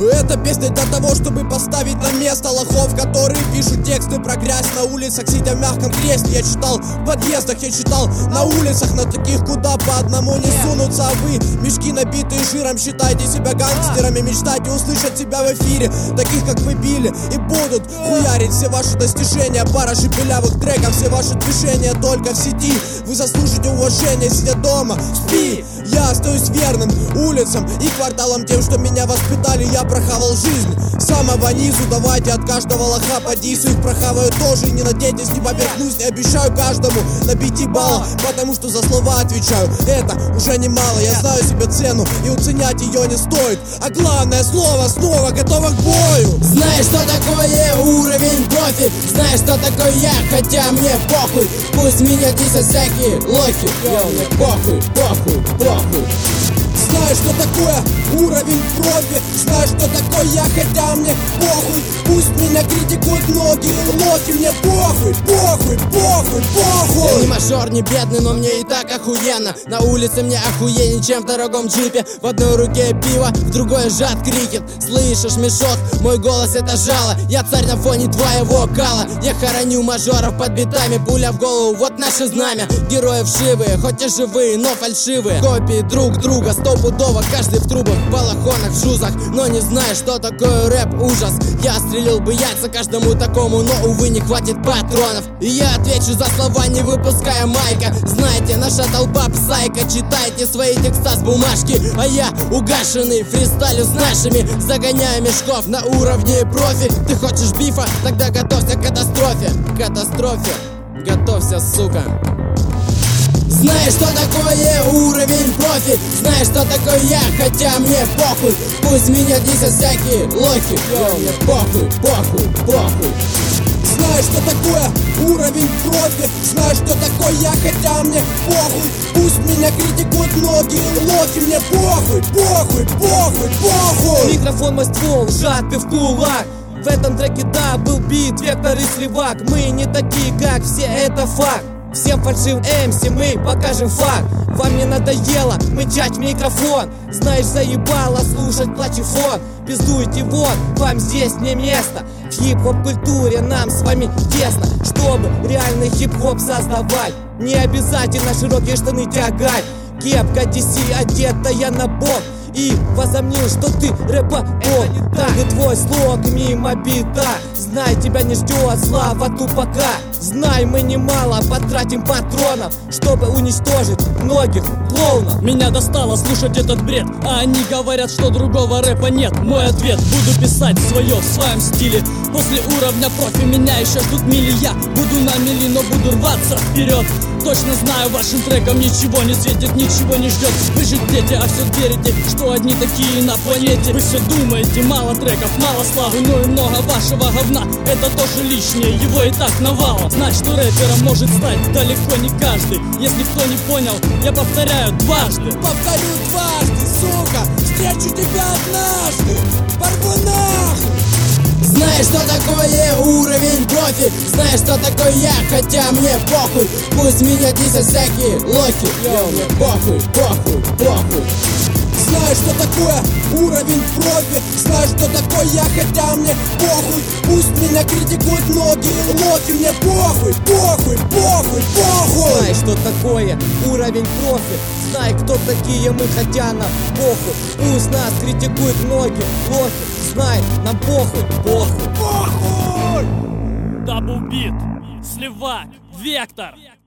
Это песня для того, чтобы поставить на место лохов, которые пишут тексты про грязь на улицах, сидя в мягком кресле. Я читал в подъездах, я читал на улицах, на таких, куда по одному не сунутся. А вы, мешки набитые жиром, считайте себя гангстерами, мечтайте услышать себя в эфире. Таких, как вы, били и будут хуярить все ваши достижения. Пара шепелявых треков, все ваши движения только в сети. Вы заслужите уважения, сидя дома, спи. Я остаюсь верным улицам и кварталам, тем, что меня воспитали. Я прохавал жизнь с самого низу. Давайте от каждого лоха по дису. Их прохаваю тоже, и не надейтесь, не поверхнусь. Не обещаю каждому на 5 баллах, потому что за слова отвечаю. Это уже немало, я знаю себе цену, и уценять ее не стоит. А главное, слово снова готово к бою. Знаешь, что такое уровень профи? Знаешь, что такое я, хотя мне похуй. Пусть меня дисят всякие лохи. Йоу, мне похуй, похуй, похуй. Знаешь, что такое уровень профи? Знаешь, что такое я, хотя мне похуй. Пусть меня критикуют многие лохи. Мне похуй, похуй, похуй, похуй. Я не мажор, не бедный, но мне и так охуенно. На улице мне охуеннее, чем в дорогом джипе. В одной руке пиво, в другой сжат крикет. Слышишь, мешок, мой голос это жало. Я царь на фоне твоего кала. Я хороню мажоров под битами. Пуля в голову, вот наше знамя. Герои вшивые, хоть и живые, но фальшивые. Копии друг друга, стопудово, каждый в трубах, в балахонах, в шузах. Но не знаю, что такое рэп, ужас. Я стрелил бы яйца каждому такому, но, увы, не хватит патронов. И я отвечу за слова, не выпуская майка. Знаете, наша толпа псайка. Читайте свои текста с бумажки, а я угашенный фристайлю с нашими. Загоняю мешков на уровне профи. Ты хочешь бифа? Тогда готовься к катастрофе. Катастрофе, готовься, сука. Знаешь, что такое уровень профи? Знаешь, что такое я, хотя мне похуй. Пусть меня дисят всякие лохи. Йоу, мне похуй, похуй, похуй. Знаешь, что такое уровень профи? Знаешь, что такое я, хотя мне похуй. Пусть меня критикуют многие лохи. Мне похуй, похуй, похуй, похуй. Микрофон мой ствол, сжатый в кулак. В этом треке, да, был бит, вектор и сливак. Мы не такие, как все, это факт. Всем фальшивым МС мы покажем факт. Вам не надоело мычать в микрофон. Знаешь, заебало слушать плачефон. Пиздуйте вон, вам здесь не место. В хип-хоп культуре нам с вами тесно. Чтобы реальный хип-хоп создавать, не обязательно широкие штаны тягать. Кепка DC одетая на бок, и возомнил, что ты рэпа. Так и твой слог мимо бита. Знай, тебя не ждет слава тупака. Знай, мы немало потратим патронов, чтобы уничтожить многих клоунов. Меня достало слушать этот бред, а они говорят, что другого рэпа нет. Мой ответ: буду писать свое в своем стиле. После уровня профи меня еще ждут мили. Я буду на мели, но буду рваться вперед. Точно знаю, вашим трекам ничего не светит, ничего не ждет. Вы же дети, а все верите, что одни такие на планете. Вы все думаете, мало треков, мало славы, но и много вашего говна. Это тоже лишнее, его и так навалом. Знать, что рэпером может стать далеко не каждый. Если кто не понял, я повторяю дважды. Повторю дважды, сука, встречу тебя однажды. Порву нахуй. Знаешь, что такое уровень профи? Знаешь, что такое я, хотя мне похуй. Пусть меня дисят всякие лохи. Йоу, мне похуй, похуй, похуй. Знаешь, что такое уровень профи? Знаешь, что такое я, хотя мне похуй. Пусть меня критикуют многие лохи. Мне похуй, похуй, похуй, похуй. Знай, что такое уровень профи. Знай, кто такие мы, хотя нам похуй. Пусть нас критикуют многие лохи. Знай, нам похуй, похуй, Похуй! Даблбит, сливак, вектор.